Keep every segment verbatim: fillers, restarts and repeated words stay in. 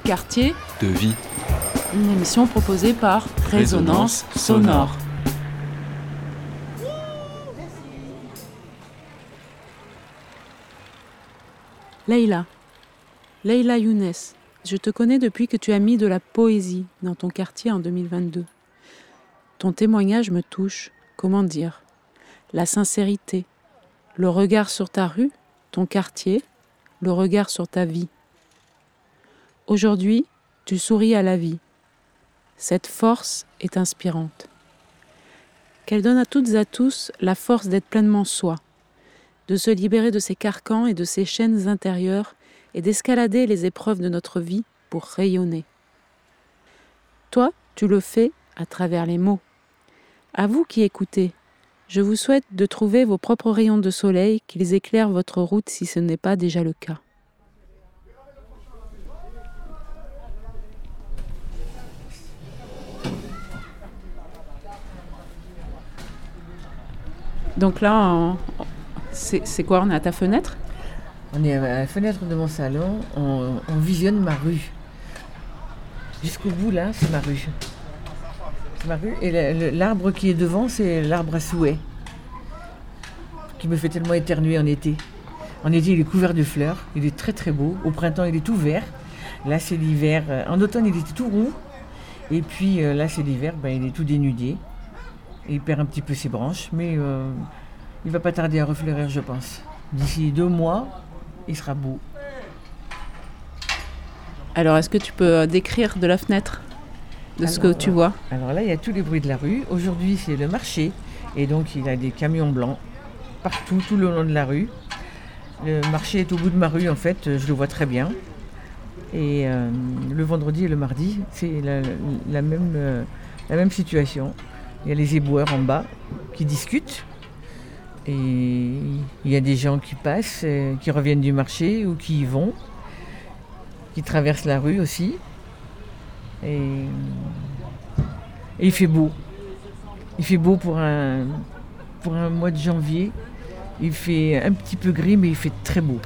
quartier, de vie. Une émission proposée par Résonance, Résonance Sonore. Leïla, Leïla Younes, je te connais depuis que tu as mis de la poésie dans ton quartier en deux mille vingt-deux. Ton témoignage me touche, comment dire, la sincérité, le regard sur ta rue, ton quartier, le regard sur ta vie. Aujourd'hui, tu souris à la vie. Cette force est inspirante. Qu'elle donne à toutes et à tous la force d'être pleinement soi, de se libérer de ses carcans et de ses chaînes intérieures et d'escalader les épreuves de notre vie pour rayonner. Toi, tu le fais à travers les mots. À vous qui écoutez, je vous souhaite de trouver vos propres rayons de soleil, qu'ils éclairent votre route si ce n'est pas déjà le cas. Donc là, on... c'est, c'est quoi? On est à ta fenêtre? On est à la fenêtre de mon salon, on, on visionne ma rue. Jusqu'au bout, là, c'est ma rue. C'est ma rue. Et le, le, l'arbre qui est devant, c'est l'arbre à souhait, qui me fait tellement éternuer en été. En été, il est couvert de fleurs, il est très très beau. Au printemps, il est tout vert. Là, c'est l'hiver. En automne, il était tout roux. Et puis là, c'est l'hiver, ben, il est tout dénudé. Il perd un petit peu ses branches, mais euh, il ne va pas tarder à refleurir, je pense. D'ici deux mois, il sera beau. Alors, est-ce que tu peux décrire de la fenêtre, de alors, ce que tu vois? Alors là, il y a tous les bruits de la rue. Aujourd'hui, c'est le marché. Et donc, il y a des camions blancs partout, tout le long de la rue. Le marché est au bout de ma rue, en fait. Je le vois très bien. Et euh, le vendredi et le mardi, c'est la, la, même, euh, la même situation. Il y a les éboueurs en bas qui discutent. Et il y a des gens qui passent, euh, qui reviennent du marché ou qui y vont, qui traversent la rue aussi. Et, et il fait beau. Il fait beau pour un, pour un mois de janvier. Il fait un petit peu gris, mais il fait très beau.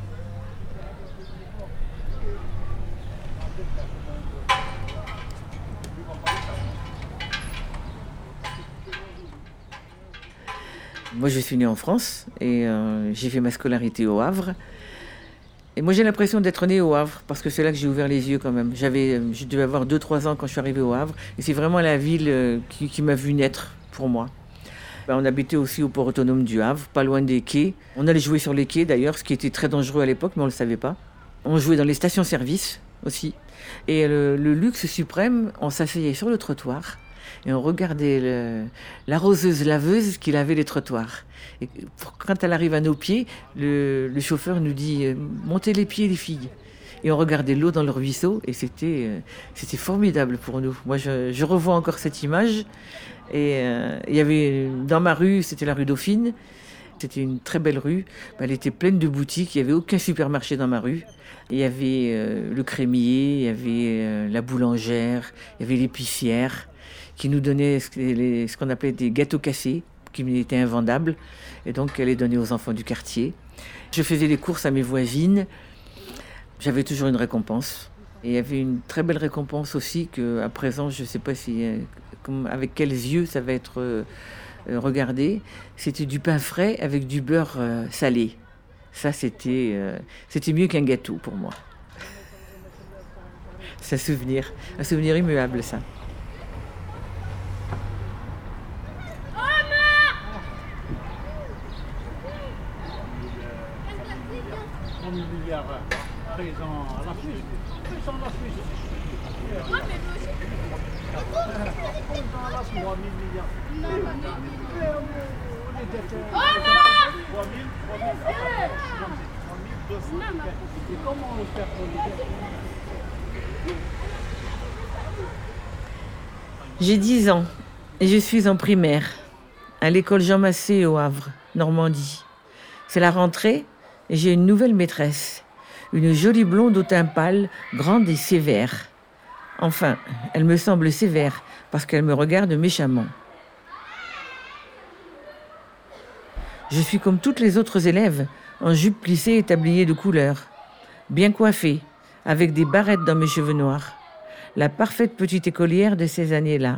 Moi, je suis née en France et euh, j'ai fait ma scolarité au Havre. Et moi, j'ai l'impression d'être née au Havre parce que c'est là que j'ai ouvert les yeux quand même. J'avais, je devais avoir deux trois ans quand je suis arrivée au Havre. Et c'est vraiment la ville euh, qui, qui m'a vu naître pour moi. Ben, on habitait aussi au port autonome du Havre, pas loin des quais. On allait jouer sur les quais d'ailleurs, ce qui était très dangereux à l'époque, mais on ne le savait pas. On jouait dans les stations-service aussi. Et le, le luxe suprême, on s'asseyait sur le trottoir. Et on regardait le, l'arroseuse laveuse qui lavait les trottoirs. Et quand elle arrive à nos pieds, le, le chauffeur nous dit « Montez les pieds les filles ». Et on regardait l'eau dans le ruisseau et c'était, euh, c'était formidable pour nous. Moi, je, je revois encore cette image. Et euh, il y avait, dans ma rue, c'était la rue Dauphine. C'était une très belle rue. Elle était pleine de boutiques. Il n'y avait aucun supermarché dans ma rue. Il y avait euh, le crémier, il y avait euh, la boulangère, il y avait l'épicière, qui nous donnait ce, les, ce qu'on appelait des gâteaux cassés, qui étaient invendables, et donc elle les donnait aux enfants du quartier. Je faisais les courses à mes voisines, j'avais toujours une récompense. Et il y avait une très belle récompense aussi, qu'à présent, je ne sais pas si, comme, avec quels yeux ça va être euh, regardé. C'était du pain frais avec du beurre euh, salé. Ça, c'était, euh, c'était mieux qu'un gâteau pour moi. C'est un souvenir, un souvenir immuable, ça. Présent à la Suisse. Présent à la Suisse. trois mille milliards. trois mille, deux cents. Et comment on fait pour les... J'ai dix ans et je suis en primaire à l'école Jean Massé au Havre, Normandie. C'est la rentrée et j'ai une nouvelle maîtresse. Une jolie blonde au teint pâle, grande et sévère. Enfin, elle me semble sévère parce qu'elle me regarde méchamment. Je suis comme toutes les autres élèves, en jupe plissée et tablier de couleur. Bien coiffée, avec des barrettes dans mes cheveux noirs. La parfaite petite écolière de ces années-là.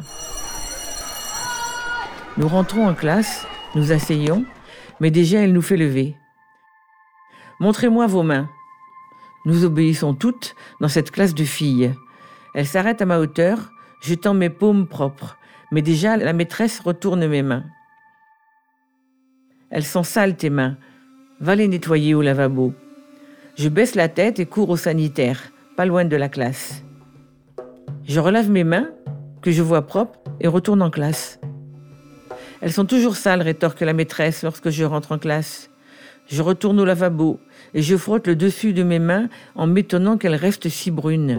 Nous rentrons en classe, nous asseyons, mais déjà elle nous fait lever. « Montrez-moi vos mains ». Nous obéissons toutes dans cette classe de filles. Elle s'arrête à ma hauteur, je tends mes paumes propres, mais déjà la maîtresse retourne mes mains. « Elles sont sales tes mains, va les nettoyer au lavabo ». Je baisse la tête et cours au sanitaire, pas loin de la classe. Je relave mes mains, que je vois propres, et retourne en classe. « Elles sont toujours sales », rétorque la maîtresse lorsque je rentre en classe. Je retourne au lavabo et je frotte le dessus de mes mains en m'étonnant qu'elles restent si brunes.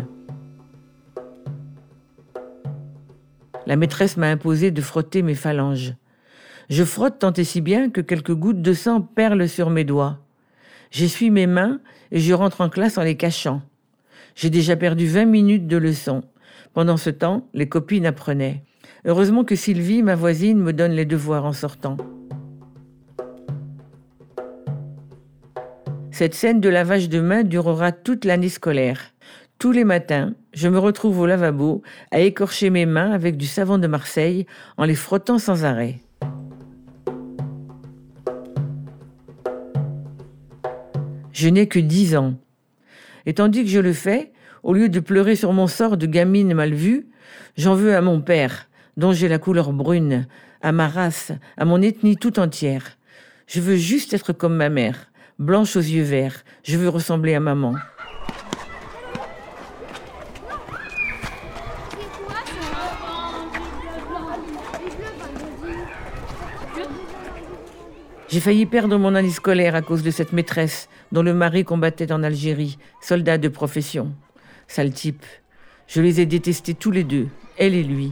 La maîtresse m'a imposé de frotter mes phalanges. Je frotte tant et si bien que quelques gouttes de sang perlent sur mes doigts. J'essuie mes mains et je rentre en classe en les cachant. J'ai déjà perdu vingt minutes de leçon. Pendant ce temps, les copines apprenaient. Heureusement que Sylvie, ma voisine, me donne les devoirs en sortant. Cette scène de lavage de mains durera toute l'année scolaire. Tous les matins, je me retrouve au lavabo à écorcher mes mains avec du savon de Marseille en les frottant sans arrêt. Je n'ai que dix ans. Et tandis que je le fais, au lieu de pleurer sur mon sort de gamine mal vue, j'en veux à mon père, dont j'ai la couleur brune, à ma race, à mon ethnie tout entière. Je veux juste être comme ma mère, blanche aux yeux verts. Je veux ressembler à maman. J'ai failli perdre mon année scolaire à cause de cette maîtresse dont le mari combattait en Algérie, soldat de profession. Sale type. Je les ai détestés tous les deux, elle et lui.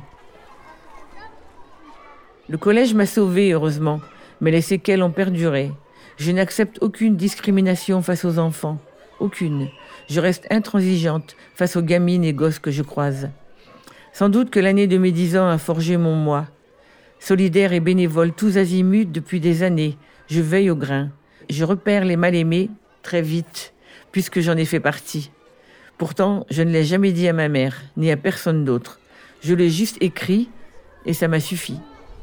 Le collège m'a sauvée, heureusement, mais les séquelles ont perduré. Je n'accepte aucune discrimination face aux enfants. Aucune. Je reste intransigeante face aux gamines et gosses que je croise. Sans doute que l'année de mes dix ans a forgé mon moi. Solidaire et bénévole tous azimuts depuis des années, je veille au grain. Je repère les mal-aimés très vite, puisque j'en ai fait partie. Pourtant, je ne l'ai jamais dit à ma mère, ni à personne d'autre. Je l'ai juste écrit, et ça m'a suffi.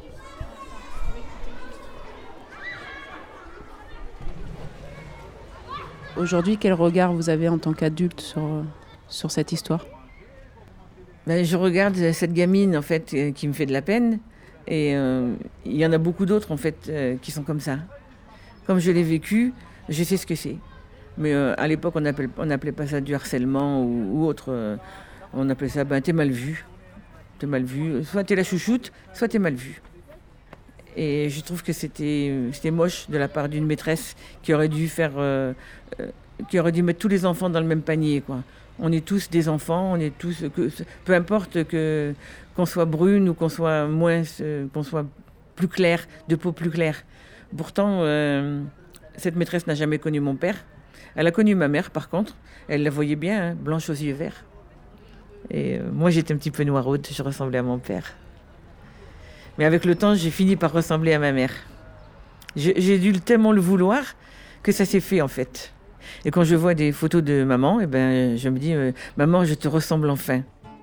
Aujourd'hui, quel regard vous avez en tant qu'adulte sur, sur cette histoire ? Ben, je regarde cette gamine, en fait, euh, qui me fait de la peine. Et euh, il y en a beaucoup d'autres, en fait, euh, qui sont comme ça. Comme je l'ai vécu, je sais ce que c'est. Mais euh, à l'époque, on n'appelait on appelait pas ça du harcèlement ou, ou autre. Euh, on appelait ça, ben, t'es mal vu. T'es mal vu. Soit t'es la chouchoute, soit t'es mal vu. Et je trouve que c'était, c'était moche de la part d'une maîtresse qui aurait dû faire, euh, euh, qui aurait dû mettre tous les enfants dans le même panier, quoi. On est tous des enfants, on est tous, que, peu importe que, qu'on soit brune ou qu'on soit moins, euh, qu'on soit plus clair, de peau plus claire. Pourtant, euh, cette maîtresse n'a jamais connu mon père. Elle a connu ma mère, par contre. Elle la voyait bien, hein, blanche aux yeux verts. Et euh, moi, j'étais un petit peu noiraude, je ressemblais à mon père. Mais avec le temps, j'ai fini par ressembler à ma mère. J'ai, j'ai dû tellement le vouloir que ça s'est fait, en fait. Et quand je vois des photos de maman, eh ben, je me dis, euh, maman, je te ressemble enfin.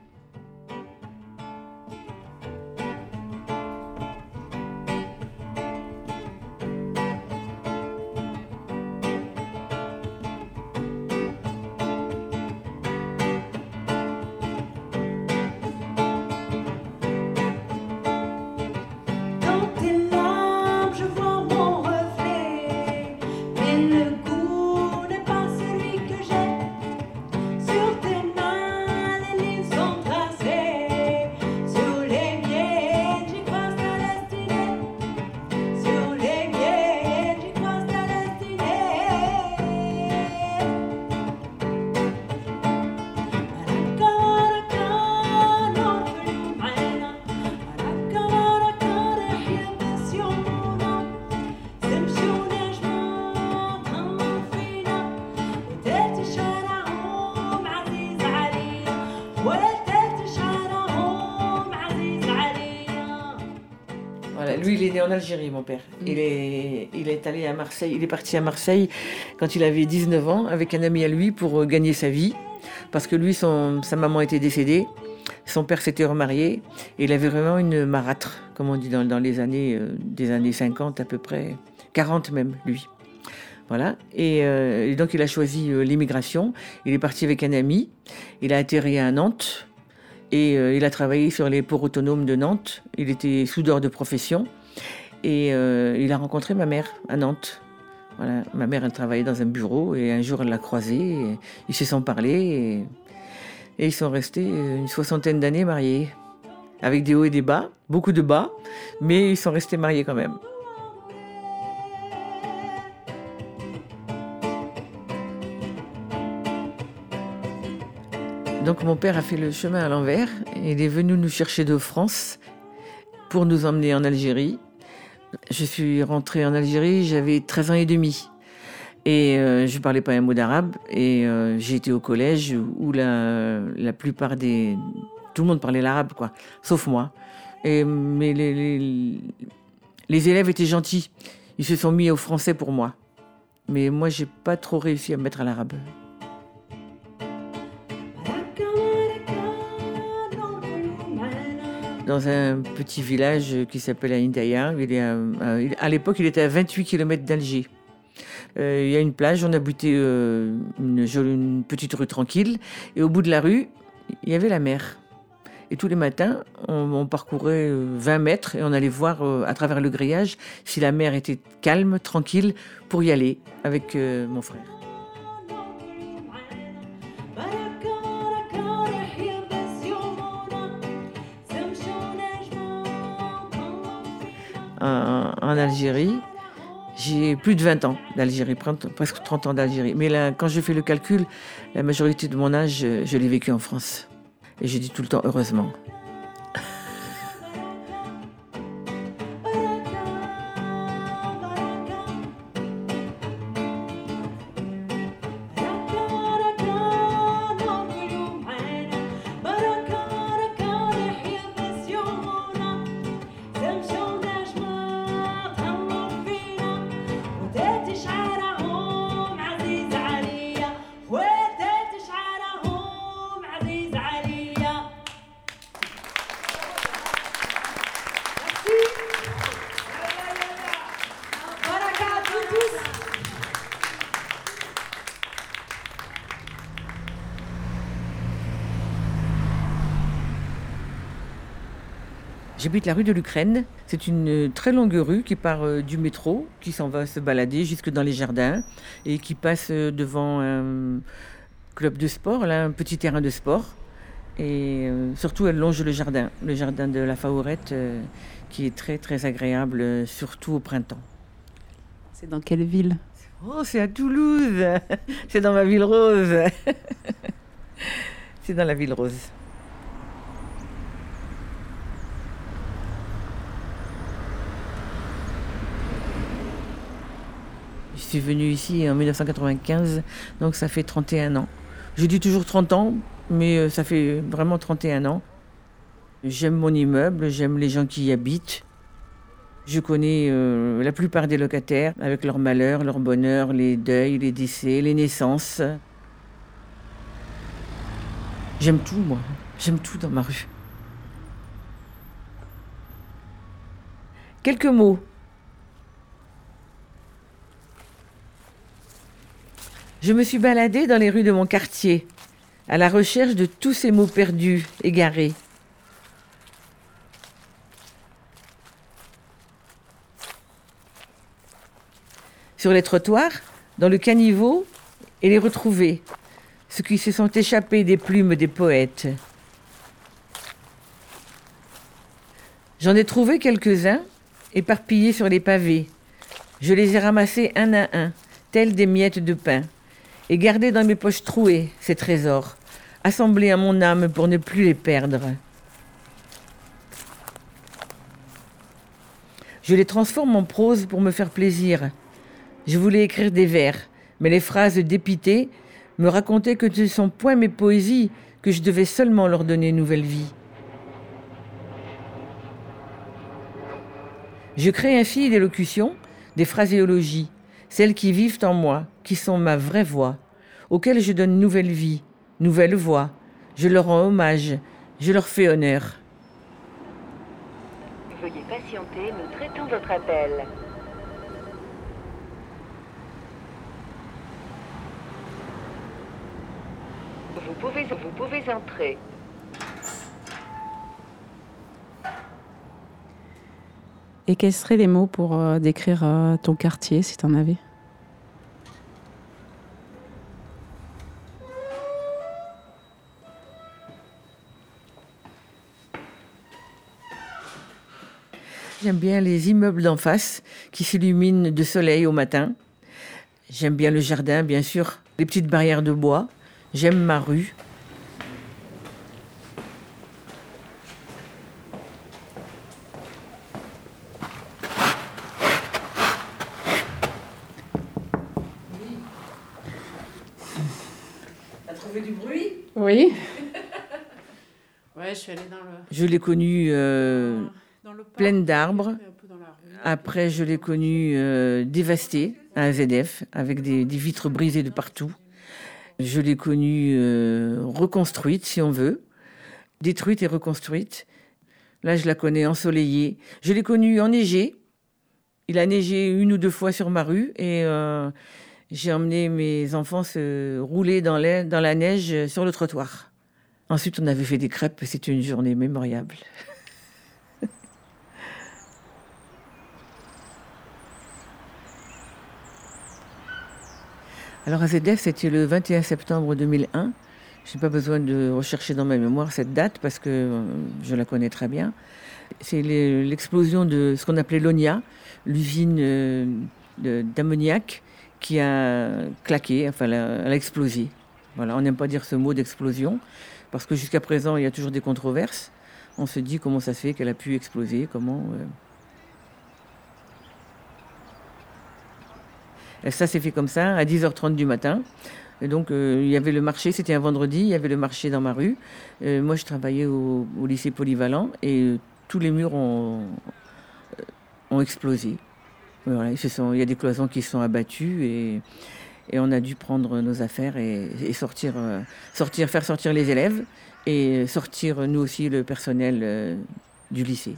Lui, il est né en Algérie, mon père. Mmh. Il est, il est allé à Marseille, il est parti à Marseille quand il avait dix-neuf ans avec un ami à lui pour gagner sa vie. parce que lui, son, sa maman était décédée, son père s'était remarié, et il avait vraiment une marâtre, comme on dit dans, dans les années, euh, des années cinquante à peu près, quarante même, lui. Voilà. Et, euh, et donc il a choisi euh, l'immigration. Il est parti avec un ami. Il a atterri à Nantes et euh, il a travaillé sur les ports autonomes de Nantes. Il était soudeur de profession et euh, il a rencontré ma mère à Nantes. Voilà. Ma mère, elle travaillait dans un bureau et un jour elle l'a croisé. Et ils se sont parlé et, et ils sont restés une soixantaine d'années mariés, avec des hauts et des bas, beaucoup de bas, mais ils sont restés mariés quand même. Donc mon père a fait le chemin à l'envers. Il est venu nous chercher de France pour nous emmener en Algérie. Je suis rentrée en Algérie, j'avais treize ans et demi. Et euh, je ne parlais pas un mot d'arabe. Et euh, j'ai été au collège où la, la plupart des... Tout le monde parlait l'arabe, quoi, sauf moi. Et, mais les, les, les élèves étaient gentils. Ils se sont mis au français pour moi. Mais moi, je n'ai pas trop réussi à me mettre à l'arabe. Dans un petit village qui s'appelle Aïndaya. Il est à, à l'époque, il était à vingt-huit kilomètres d'Alger. Euh, il y a une plage, on habitait euh, une, une petite rue tranquille. Et au bout de la rue, il y avait la mer. Et tous les matins, on, on parcourait vingt mètres et on allait voir euh, à travers le grillage si la mer était calme, tranquille, pour y aller avec euh, mon frère. En, en Algérie, j'ai plus de vingt ans d'Algérie, presque trente ans d'Algérie. Mais là, quand je fais le calcul, la majorité de mon âge, je l'ai vécu en France. Et je dis tout le temps heureusement. J'habite la rue de l'Ukraine. C'est une très longue rue qui part du métro, qui s'en va se balader jusque dans les jardins et qui passe devant un club de sport, là, un petit terrain de sport. Et surtout, elle longe le jardin, le jardin de la Faourette, qui est très très agréable, surtout au printemps. C'est dans quelle ville ? Oh, c'est à Toulouse. C'est dans ma ville rose. C'est dans la ville rose. Je suis venue ici en dix-neuf cent quatre-vingt-quinze, donc ça fait trente et un ans. Je dis toujours trente ans, mais ça fait vraiment trente et un ans. J'aime mon immeuble, j'aime les gens qui y habitent. Je connais euh, la plupart des locataires, avec leurs malheurs, leurs bonheurs, les deuils, les décès, les naissances. J'aime tout, moi. J'aime tout dans ma rue. Quelques mots. Je me suis baladée dans les rues de mon quartier, à la recherche de tous ces mots perdus, égarés. Sur les trottoirs, dans le caniveau, et les retrouver, ceux qui se sont échappés des plumes des poètes. J'en ai trouvé quelques-uns, éparpillés sur les pavés. Je les ai ramassés un à un, tels des miettes de pain. Et garder dans mes poches trouées ces trésors, assemblés à mon âme pour ne plus les perdre. Je les transforme en prose pour me faire plaisir. Je voulais écrire des vers, mais les phrases dépitées me racontaient que ce ne sont point mes poésies, que je devais seulement leur donner nouvelle vie. Je crée ainsi des locutions, des phraséologies, celles qui vivent en moi, qui sont ma vraie voix, auxquelles je donne nouvelle vie, nouvelle voix. Je leur rends hommage, je leur fais honneur. Veuillez patienter, nous traitons votre appel. Vous pouvez, vous pouvez entrer. Et quels seraient les mots pour euh, décrire euh, ton quartier, si tu en avais ? J'aime bien les immeubles d'en face qui s'illuminent de soleil au matin. J'aime bien le jardin, bien sûr, les petites barrières de bois. J'aime ma rue. T'as trouvé du bruit ? Oui. Ouais, je suis allée dans le... Je l'ai connue euh, dans le parc, pleine d'arbres. un peu dans la rue. Après, je l'ai connue euh, dévastée, à A Z F, avec des, des vitres brisées de partout. Je l'ai connue euh, reconstruite, si on veut, détruite et reconstruite. Là, je la connais ensoleillée. Je l'ai connue enneigée. Il a neigé une ou deux fois sur ma rue et euh, j'ai emmené mes enfants se rouler dans la, dans la neige sur le trottoir. Ensuite, on avait fait des crêpes. C'était une journée mémorable. Alors, A Z F, c'était le vingt et un septembre deux mille un. Je n'ai pas besoin de rechercher dans ma mémoire cette date parce que euh, je la connais très bien. C'est les, l'explosion de ce qu'on appelait l'O N I A, l'usine euh, de, d'ammoniac, qui a claqué, enfin, elle a, elle a explosé. Voilà, on n'aime pas dire ce mot d'explosion parce que jusqu'à présent, il y a toujours des controverses. On se dit comment ça se fait qu'elle a pu exploser, comment... Euh... Et ça s'est fait comme ça, à dix heures trente du matin. Et donc, euh, il y avait le marché, c'était un vendredi, il y avait le marché dans ma rue. Euh, moi, je travaillais au, au lycée polyvalent et euh, tous les murs ont, euh, ont explosé. Voilà, ils se sont, il y a des cloisons qui se sont abattues et, et on a dû prendre nos affaires et, et sortir, euh, sortir, faire sortir les élèves et sortir, nous aussi, le personnel euh, du lycée.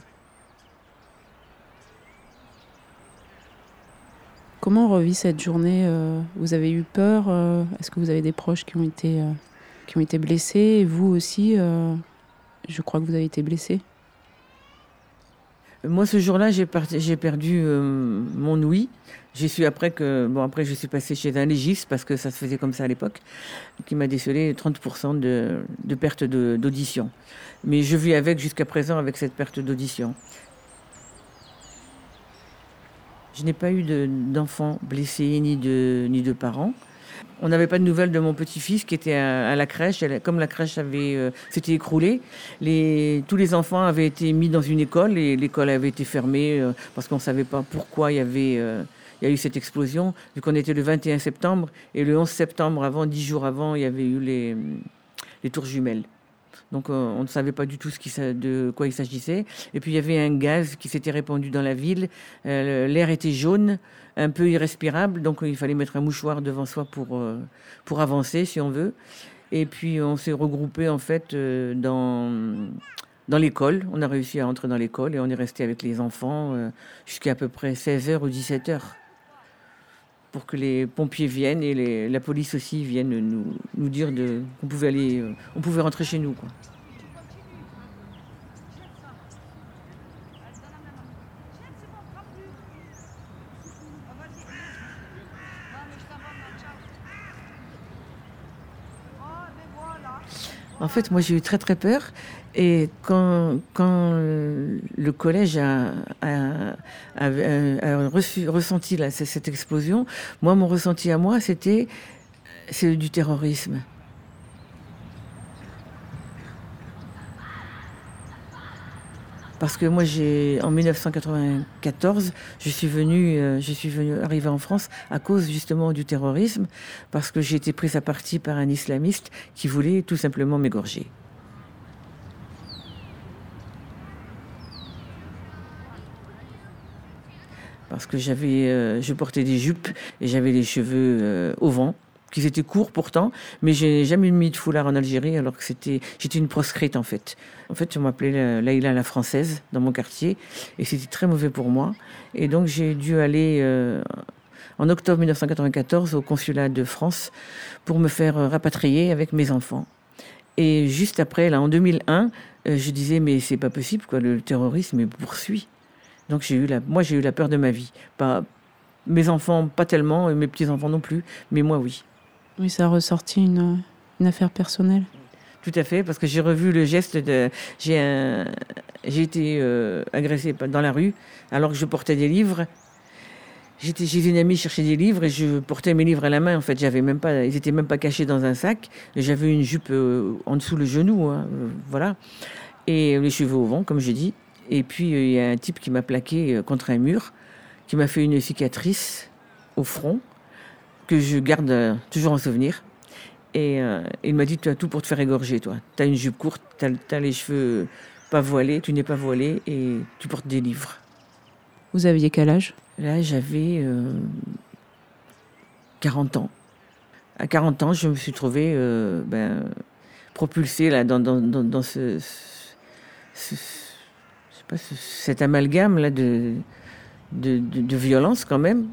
Comment on revit cette journée ? Vous avez eu peur ? Est-ce que vous avez des proches qui ont été, qui ont été blessés ? Et vous aussi, je crois que vous avez été blessé. Moi, ce jour-là, j'ai, part... j'ai perdu euh, mon ouïe. J'ai su après que... Bon, après, je suis passée chez un légiste, parce que ça se faisait comme ça à l'époque, qui m'a décelé trente pour cent de, de perte de... d'audition. Mais je vis avec, jusqu'à présent, avec cette perte d'audition. Je n'ai pas eu de, d'enfants blessés ni de, ni de parents. On n'avait pas de nouvelles de mon petit-fils qui était à, à la crèche. Elle, comme la crèche avait, euh, s'était écroulée, les, tous les enfants avaient été mis dans une école et l'école avait été fermée euh, parce qu'on ne savait pas pourquoi il y avait, euh, il y a eu cette explosion. Vu qu'on était le vingt et un septembre et le onze septembre, avant, dix jours avant, il y avait eu les, les tours jumelles. Donc euh, on ne savait pas du tout ce qui, de quoi il s'agissait. Et puis il y avait un gaz qui s'était répandu dans la ville. Euh, l'air était jaune, un peu irrespirable. Donc il fallait mettre un mouchoir devant soi pour, euh, pour avancer, si on veut. Et puis on s'est regroupés en fait euh, dans, dans l'école. On a réussi à entrer dans l'école et on est resté avec les enfants euh, jusqu'à à peu près seize heures ou dix-sept heures. Pour que les pompiers viennent et les, la police aussi viennent nous, nous dire de, qu'on pouvait aller, euh, on pouvait rentrer chez nous, quoi. En fait, moi, j'ai eu très très peur. Et quand, quand le collège a, a, a, a reçu, ressenti là, cette explosion, moi, mon ressenti à moi, c'était c'est du terrorisme. Parce que moi, j'ai, en dix-neuf cent quatre-vingt-quatorze, je suis venue, euh, je suis venue arriver en France à cause justement du terrorisme, parce que j'ai été prise à partie par un islamiste qui voulait tout simplement m'égorger. Parce que j'avais, euh, je portais des jupes et j'avais les cheveux euh, au vent, qu'ils étaient courts pourtant, mais j'ai jamais mis de foulard en Algérie alors que c'était, j'étais une proscrite en fait. En fait, on m'appelait Laïla la française dans mon quartier et c'était très mauvais pour moi. Et donc j'ai dû aller euh, en octobre mille neuf cent quatre-vingt-quatorze au consulat de France pour me faire rapatrier avec mes enfants. Et juste après, là, en deux mille un, euh, je disais mais c'est pas possible quoi, le terrorisme me poursuit. Donc j'ai eu la, moi j'ai eu la peur de ma vie. Pas, mes enfants pas tellement, et mes petits enfants non plus, mais moi oui. Oui, ça a ressorti une, une affaire personnelle. Tout à fait, parce que j'ai revu le geste de... J'ai, un, j'ai été euh, agressée dans la rue alors que je portais des livres. J'étais chez une amie chercher des livres et je portais mes livres à la main. En fait, j'avais même pas, ils étaient même pas cachés dans un sac. J'avais une jupe euh, en dessous le genou, hein, euh, voilà, et les cheveux au vent, comme je dis. Et puis il euh, y a un type qui m'a plaqué euh, contre un mur, qui m'a fait une cicatrice au front que je garde euh, toujours en souvenir. Et euh, il m'a dit, tu as tout pour te faire égorger, toi. Tu as une jupe courte, tu as les cheveux pas voilés, tu n'es pas voilé et tu portes des livres. Vous aviez quel âge ? Là, j'avais euh, quarante ans. À quarante ans, je me suis trouvée euh, ben, propulsée là, dans, dans, dans, dans ce, ce, ce, je sais pas, ce, cet amalgame là, de, de, de, de violence quand même.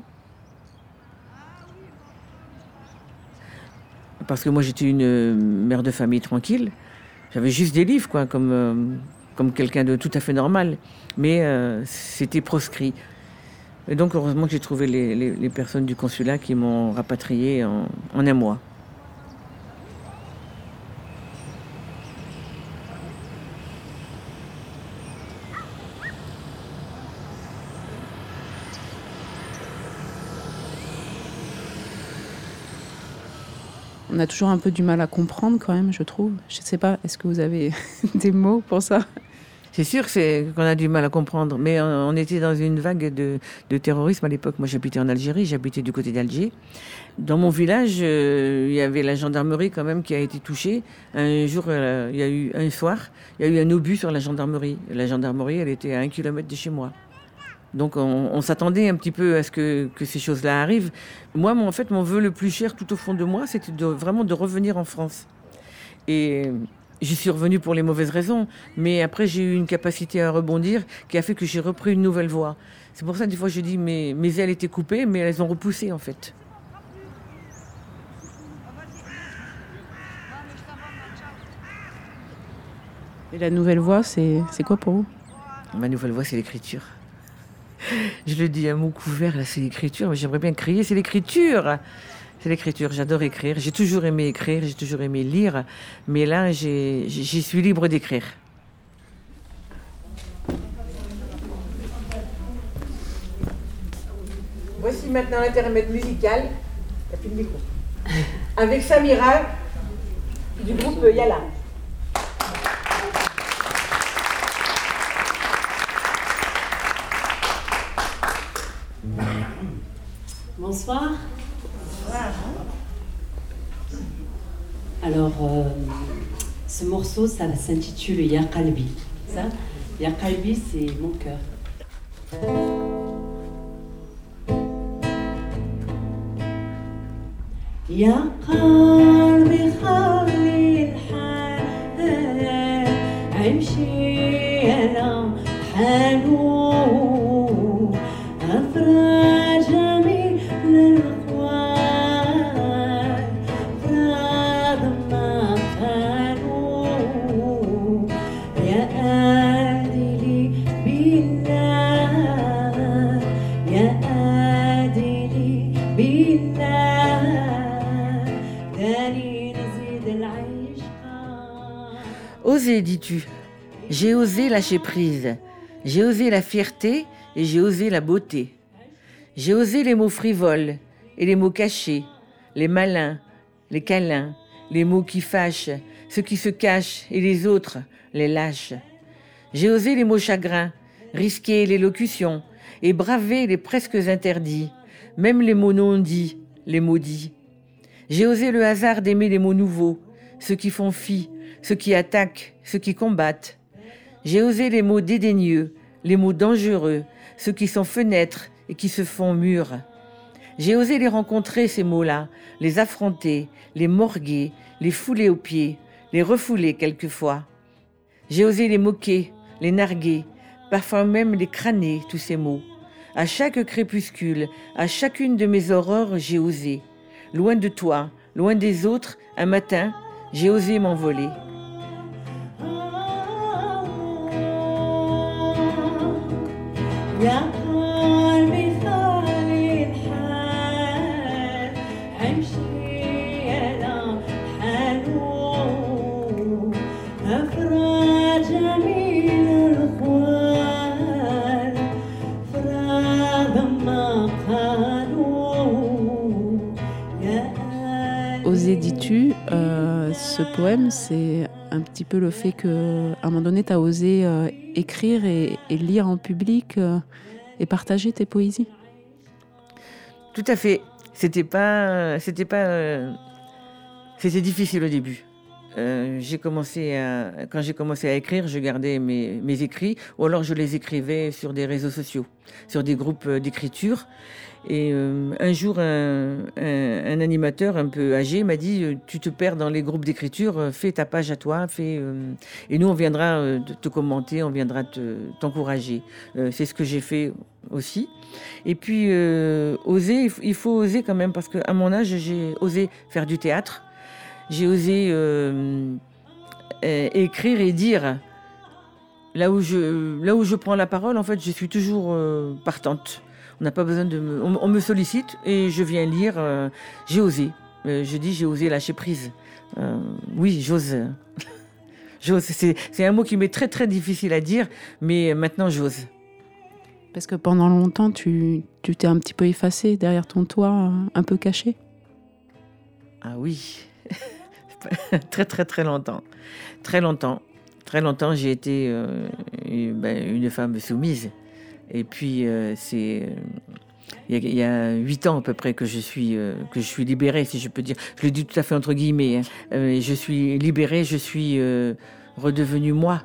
Parce que moi, j'étais une mère de famille tranquille. J'avais juste des livres, quoi, comme, euh, comme quelqu'un de tout à fait normal. Mais euh, c'était proscrit. Et donc, heureusement que j'ai trouvé les, les, les personnes du consulat qui m'ont rapatriée en, en un mois. On a toujours un peu du mal à comprendre quand même, je trouve. Je ne sais pas, est-ce que vous avez des mots pour ça ? C'est sûr que c'est, qu'on a du mal à comprendre, mais on, on était dans une vague de, de terrorisme à l'époque. Moi, j'habitais en Algérie, j'habitais du côté d'Alger. Dans mon village, euh, il y avait la gendarmerie quand même qui a été touchée. Un jour, euh, il y a eu un soir, il y a eu un obus sur la gendarmerie. La gendarmerie, elle était à un kilomètre de chez moi. Donc on, on s'attendait un petit peu à ce que, que ces choses-là arrivent. Moi, mon, en fait, mon vœu le plus cher tout au fond de moi, c'était de, vraiment de revenir en France. Et j'y suis revenue pour les mauvaises raisons, mais après j'ai eu une capacité à rebondir qui a fait que j'ai repris une nouvelle voie. C'est pour ça que des fois je dis mes, mes ailes étaient coupées, mais elles ont repoussé en fait. Et la nouvelle voie, c'est, c'est quoi pour vous ? Ma nouvelle voie, c'est l'écriture. Je le dis à mot couvert, là, c'est l'écriture, mais j'aimerais bien crier, c'est l'écriture. C'est l'écriture, j'adore écrire. J'ai toujours aimé écrire, j'ai toujours aimé lire, mais là, j'ai, j'y suis libre d'écrire. Voici maintenant l'intermède musical, la fille de micro, avec Samira du groupe Yala. Bonsoir. Bonsoir. Alors, euh, ce morceau, ça s'intitule Ya Qalbi. Ça, Ya Qalbi, c'est mon cœur. Ya Qalbi khali al-hal amshi ala halu afraj Osez, dis-tu. J'ai osé lâcher prise. J'ai osé la fierté et j'ai osé la beauté. J'ai osé les mots frivoles et les mots cachés, les malins, les câlins, les mots qui fâchent, ceux qui se cachent et les autres, les lâches. J'ai osé les mots chagrins, risquer l'élocution et braver les presque interdits, même les mots non dits, les maudits. J'ai osé le hasard d'aimer les mots nouveaux, ceux qui font fi, ceux qui attaquent, ceux qui combattent. J'ai osé les mots dédaigneux, les mots dangereux, ceux qui sont fenêtres et qui se font murs. J'ai osé les rencontrer, ces mots-là, les affronter, les morguer, les fouler aux pieds, les refouler quelquefois. J'ai osé les moquer, les narguer, parfois même les crâner, tous ces mots. À chaque crépuscule, à chacune de mes aurores, j'ai osé. Loin de toi, loin des autres, un matin, j'ai osé m'envoler. Oser, dis-tu, euh, ce poème, c'est un petit peu le fait qu'à un moment donné, tu as osé euh, écrire et, et lire en public euh, et partager tes poésies. Tout à fait. C'était pas, c'était pas, euh, c'était difficile au début. Euh, j'ai commencé à, quand j'ai commencé à écrire, je gardais mes, mes écrits, ou alors je les écrivais sur des réseaux sociaux, sur des groupes d'écriture. Et euh, un jour, un, un, un animateur un peu âgé m'a dit « Tu te perds dans les groupes d'écriture, fais ta page à toi, fais, euh, et nous on viendra euh, te commenter, on viendra te, t'encourager. Euh, » C'est ce que j'ai fait aussi. Et puis, euh, oser, il faut, il faut oser quand même, parce qu'à mon âge, j'ai osé faire du théâtre. J'ai osé euh, euh, écrire et dire. Là où, je, là où je prends la parole, en fait, je suis toujours euh, partante. On n'a pas besoin de me... On, on me sollicite et je viens lire. Euh, j'ai osé. Euh, je dis j'ai osé lâcher prise. Euh, oui, j'ose. j'ose. C'est, c'est un mot qui m'est très très difficile à dire, mais maintenant j'ose. Parce que pendant longtemps, tu, tu t'es un petit peu effacé derrière ton toit, un peu caché. Ah oui. très très très longtemps. Très longtemps. Très longtemps, j'ai été euh, une, ben, une femme soumise. Et puis, euh, c'est il euh, y, y a huit ans à peu près que je suis euh, que je suis libérée, si je peux dire. Je le dis tout à fait entre guillemets. Hein. Euh, je suis libérée, je suis euh, redevenue moi.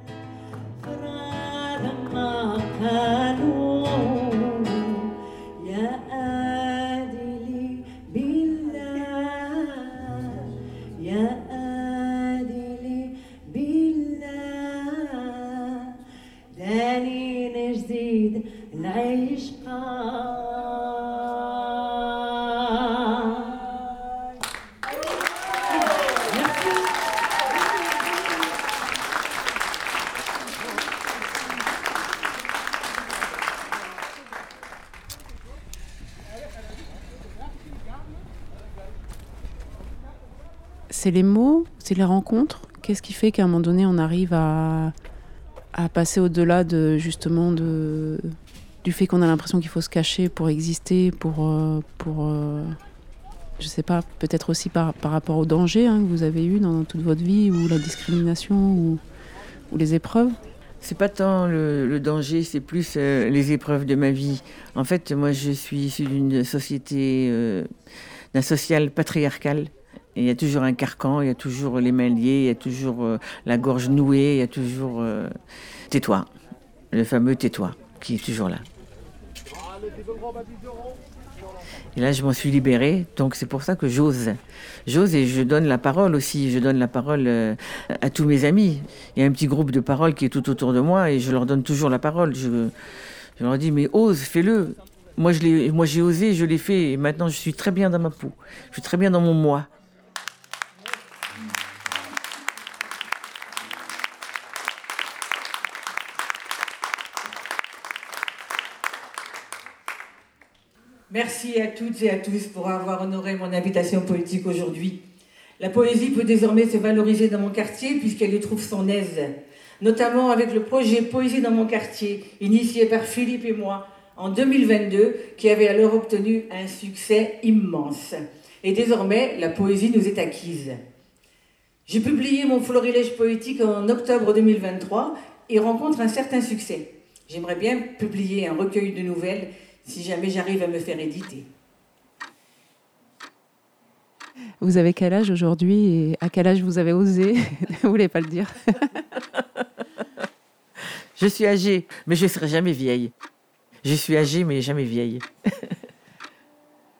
C'est les mots, c'est les rencontres. Qu'est-ce qui fait qu'à un moment donné, on arrive à, à passer au-delà de justement de, du fait qu'on a l'impression qu'il faut se cacher pour exister, pour, pour je sais pas, peut-être aussi par, par rapport au danger hein, que vous avez eu dans toute votre vie, ou la discrimination, ou, ou les épreuves? C'est pas tant le, le danger, c'est plus euh, les épreuves de ma vie. En fait, moi, je suis issue d'une société, euh, d'un social patriarcal. Et il y a toujours un carcan, il y a toujours les mains liées, il y a toujours euh, la gorge nouée, il y a toujours euh, tais-toi, le fameux tais-toi, qui est toujours là. Et là, je m'en suis libérée, donc c'est pour ça que j'ose. J'ose et je donne la parole aussi, je donne la parole euh, à tous mes amis. Il y a un petit groupe de paroles qui est tout autour de moi et je leur donne toujours la parole. Je, je leur dis, mais ose, fais-le. Moi, je l'ai, moi, j'ai osé, je l'ai fait et maintenant, je suis très bien dans ma peau. Je suis très bien dans mon moi. Merci à toutes et à tous pour avoir honoré mon invitation poétique aujourd'hui. La poésie peut désormais se valoriser dans mon quartier puisqu'elle y trouve son aise, notamment avec le projet Poésie dans mon quartier, initié par Philippe et moi en deux mille vingt-deux, qui avait alors obtenu un succès immense. Et désormais, la poésie nous est acquise. J'ai publié mon florilège poétique en octobre deux mille vingt-trois et rencontre un certain succès. J'aimerais bien publier un recueil de nouvelles si jamais j'arrive à me faire éditer. Vous avez quel âge aujourd'hui et à quel âge vous avez osé? Vous voulez pas le dire? Je suis âgée, mais je ne serai jamais vieille. Je suis âgée, mais jamais vieille.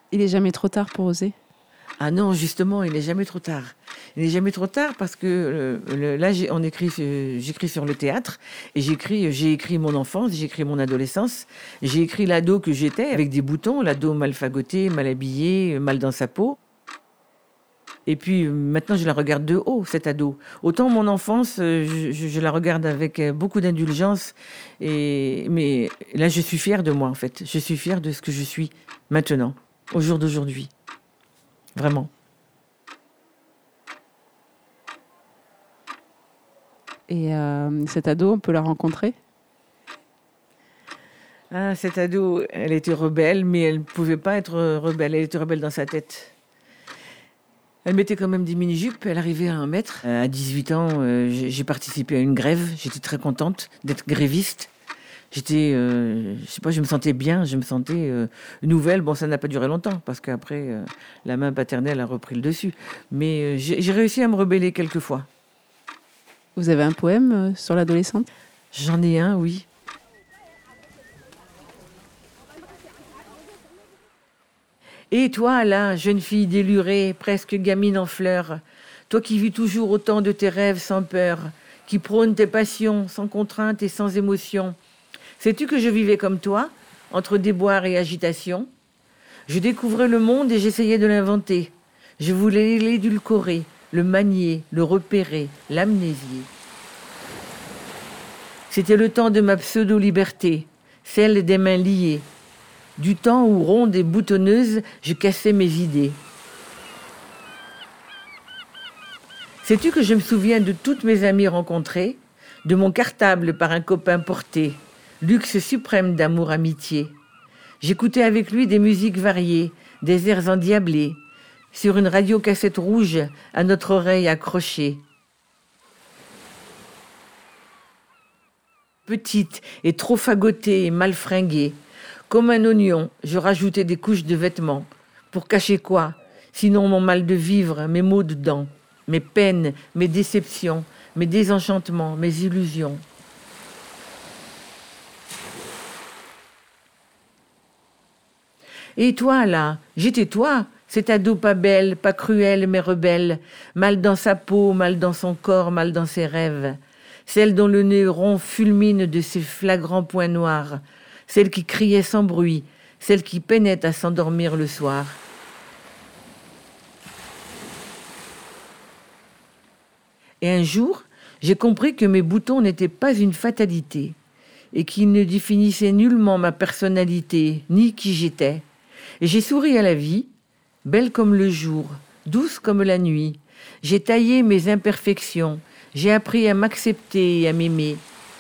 Il n'est jamais trop tard pour oser? Ah non, justement, il n'est jamais trop tard. Il n'est jamais trop tard parce que euh, le, là, j'ai, on écrit, j'écris sur le théâtre et j'écris, j'ai écrit mon enfance, j'ai écrit mon adolescence, j'ai écrit l'ado que j'étais avec des boutons, l'ado mal fagoté, mal habillé, mal dans sa peau. Et puis maintenant, je la regarde de haut, cette ado. Autant mon enfance, je, je, je la regarde avec beaucoup d'indulgence. Et, mais là, je suis fière de moi, en fait. Je suis fière de ce que je suis maintenant, au jour d'aujourd'hui. Vraiment. Et euh, cette ado, on peut la rencontrer? Ah, cette ado, elle était rebelle, mais elle ne pouvait pas être rebelle. Elle était rebelle dans sa tête. Elle mettait quand même des mini-jupes, elle arrivait à un mètre. À dix-huit ans, euh, j'ai participé à une grève. J'étais très contente d'être gréviste. J'étais, euh, je sais pas, je me sentais bien, je me sentais euh, nouvelle. Bon, ça n'a pas duré longtemps, parce qu'après, euh, la main paternelle a repris le dessus. Mais euh, j'ai, j'ai réussi à me rebeller quelques fois. Vous avez un poème euh, sur l'adolescente? J'en ai un, oui. Et toi, là, jeune fille délurée, presque gamine en fleurs, toi qui vis toujours autant de tes rêves sans peur, qui prône tes passions sans contrainte et sans émotion, sais-tu que je vivais comme toi, entre déboire et agitation? Je découvrais le monde et j'essayais de l'inventer. Je voulais l'édulcorer, le manier, le repérer, l'amnésier. C'était le temps de ma pseudo-liberté, celle des mains liées, du temps où, ronde et boutonneuse, je cassais mes idées. Sais-tu que je me souviens de toutes mes amies rencontrées, de mon cartable par un copain porté, luxe suprême d'amour-amitié. J'écoutais avec lui des musiques variées, des airs endiablés, sur une radio-cassette rouge à notre oreille accrochée. Petite et trop fagotée et mal fringuée, comme un oignon, je rajoutais des couches de vêtements. Pour cacher quoi? Sinon mon mal de vivre, mes maux de dents, mes peines, mes déceptions, mes désenchantements, mes illusions. Et toi, là, j'étais toi, cet ado pas belle, pas cruelle, mais rebelle, mal dans sa peau, mal dans son corps, mal dans ses rêves. Celle dont le nez rond fulmine de ses flagrants points noirs, celle qui criait sans bruit, celle qui peinait à s'endormir le soir. Et un jour, j'ai compris que mes boutons n'étaient pas une fatalité et qu'ils ne définissaient nullement ma personnalité, ni qui j'étais. Et j'ai souri à la vie, belle comme le jour, douce comme la nuit. J'ai taillé mes imperfections, j'ai appris à m'accepter et à m'aimer.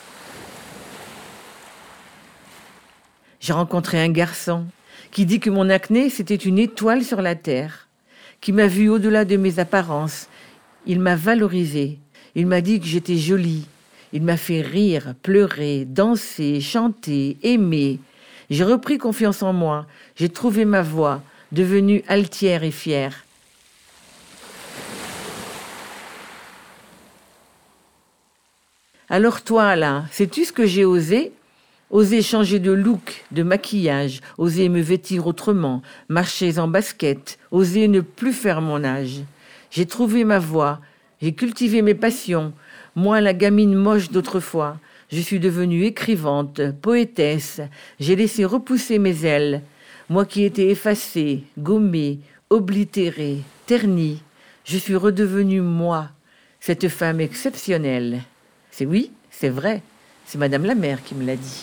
J'ai rencontré un garçon qui dit que mon acné, c'était une étoile sur la terre, qui m'a vu au-delà de mes apparences. Il m'a valorisée. Il m'a dit que j'étais jolie. Il m'a fait rire, pleurer, danser, chanter, aimer. J'ai repris confiance en moi. J'ai trouvé ma voie, devenue altière et fière. Alors toi, là, sais-tu ce que j'ai osé ? Oser changer de look, de maquillage, oser me vêtir autrement, marcher en basket, oser ne plus faire mon âge. J'ai trouvé ma voie, j'ai cultivé mes passions. Moi, la gamine moche d'autrefois, je suis devenue écrivante, poétesse. J'ai laissé repousser mes ailes. Moi qui étais effacée, gommée, oblitérée, ternie, je suis redevenue moi, cette femme exceptionnelle. C'est oui, c'est vrai, c'est Madame la Mère qui me l'a dit.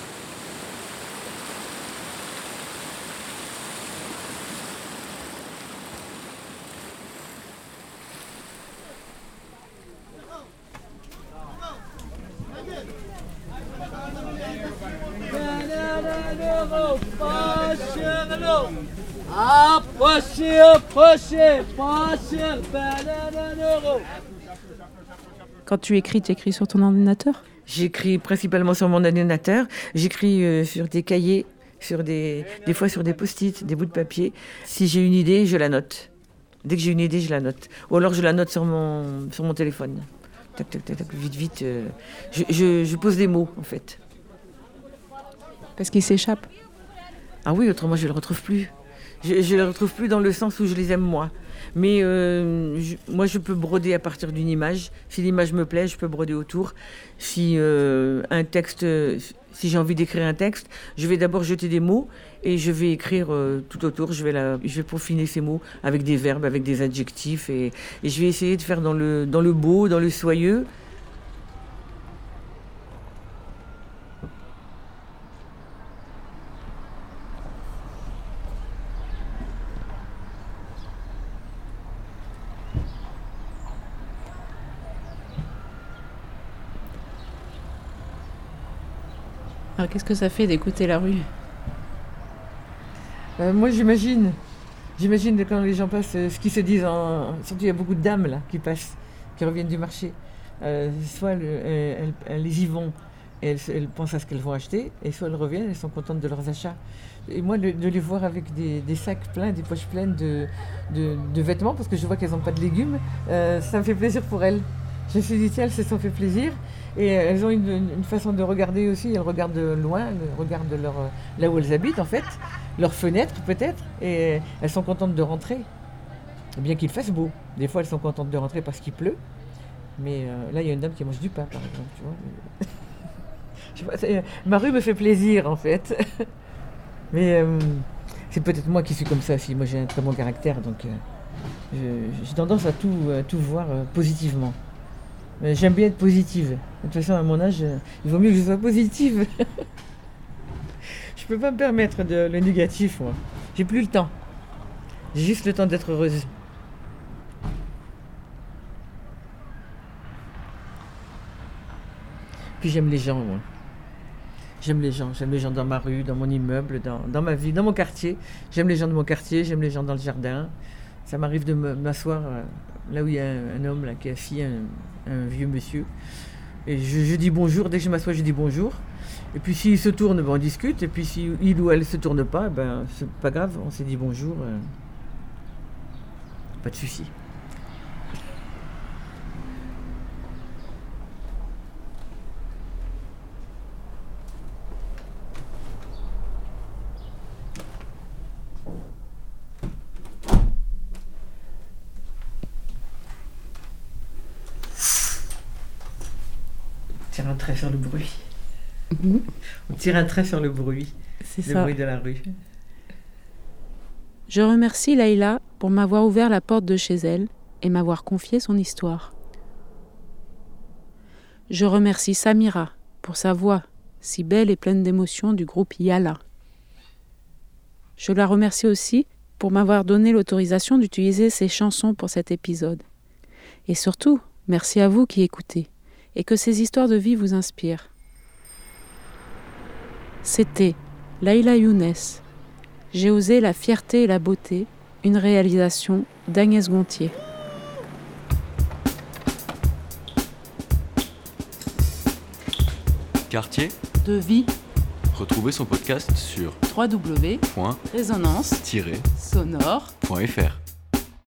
Approchez, approchez, pas cher, un euro. Quand tu écris, tu écris sur ton ordinateur? J'écris principalement sur mon ordinateur. J'écris euh, sur des cahiers, sur des, des fois sur des post-it, des bouts de papier. Si j'ai une idée, je la note. Dès que j'ai une idée, je la note. Ou alors je la note sur mon, sur mon téléphone. Tac, tac, tac, tac, vite, vite. Euh, je, je, je pose des mots, en fait. Parce qu'ils s'échappent. Ah oui, autrement je ne le retrouve plus. Je ne les retrouve plus dans le sens où je les aime moi. Mais euh, je, moi, je peux broder à partir d'une image. Si l'image me plaît, je peux broder autour. Si euh, un texte, si j'ai envie d'écrire un texte, je vais d'abord jeter des mots et je vais écrire euh, tout autour. Je vais, la, je vais peaufiner ces mots avec des verbes, avec des adjectifs. Et, et je vais essayer de faire dans le, dans le beau, dans le soyeux. Alors, qu'est-ce que ça fait d'écouter la rue ? euh, Moi, j'imagine. J'imagine quand les gens passent, euh, ce qu'ils se disent. En... Surtout, il y a beaucoup de dames là, qui passent, qui reviennent du marché. Euh, soit le, elles, elles y vont et elles, elles pensent à ce qu'elles vont acheter, et soit elles reviennent, elles sont contentes de leurs achats. Et moi, de, de les voir avec des, des sacs pleins, des poches pleines de, de, de vêtements, parce que je vois qu'elles n'ont pas de légumes, euh, ça me fait plaisir pour elles. Je me suis dit, tiens, elles se sont fait plaisir. Et elles ont une, une façon de regarder aussi. Elles regardent de loin, elles regardent leur, là où elles habitent, en fait, leurs fenêtres peut-être. Et elles sont contentes de rentrer, bien qu'il fasse beau. Des fois, elles sont contentes de rentrer parce qu'il pleut. Mais euh, là, il y a une dame qui mange du pain, par exemple. Tu vois. Je sais pas, ma rue me fait plaisir, en fait. Mais euh, c'est peut-être moi qui suis comme ça aussi. Moi, j'ai un très bon caractère, donc euh, je, j'ai tendance à tout, à tout voir euh, positivement. Mais j'aime bien être positive. De toute façon, à mon âge, il vaut mieux que je sois positive. Je peux pas me permettre de, le négatif, moi. J'ai plus le temps. J'ai juste le temps d'être heureuse. Puis j'aime les gens, moi. J'aime les gens. J'aime les gens dans ma rue, dans mon immeuble, dans, dans ma vie, dans mon quartier. J'aime les gens de mon quartier, j'aime les gens dans le jardin. Ça m'arrive de m'asseoir là où il y a un, un homme là, qui est assis, un, un vieux monsieur. Et je, je dis bonjour, dès que je m'assois, je dis bonjour. Et puis s'il se tourne, ben, on discute. Et puis si il ou elle ne se tourne pas, ben, c'est pas grave, on s'est dit bonjour. Euh, pas de souci. On tire un trait sur le bruit. Mmh. On tire un trait sur le bruit. C'est le ça. bruit de la rue. Je remercie Laïla pour m'avoir ouvert la porte de chez elle et m'avoir confié son histoire. Je remercie Samira pour sa voix si belle et pleine d'émotion du groupe Yala. Je la remercie aussi pour m'avoir donné l'autorisation d'utiliser ses chansons pour cet épisode. Et surtout, merci à vous qui écoutez et que ces histoires de vie vous inspirent. C'était Laïla Younes. J'ai osé la fierté et la beauté, une réalisation d'Agnès Gontier. Quartier De vie. Retrouvez son podcast sur w w w point résonance tiret sonore point f r.